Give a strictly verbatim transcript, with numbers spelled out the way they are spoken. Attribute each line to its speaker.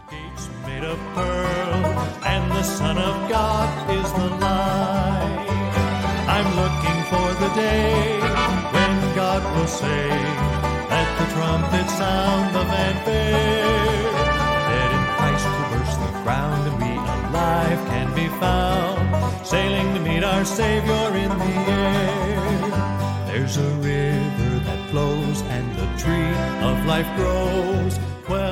Speaker 1: Gates made of pearl, and the Son of God is the light. I'm looking for the day when God will say, let the trumpet sound the fanfare. Dead in Christ will burst the ground, and we alive can be found, sailing to meet our Savior in the air. There's a river that flows, and the tree of life grows. Well,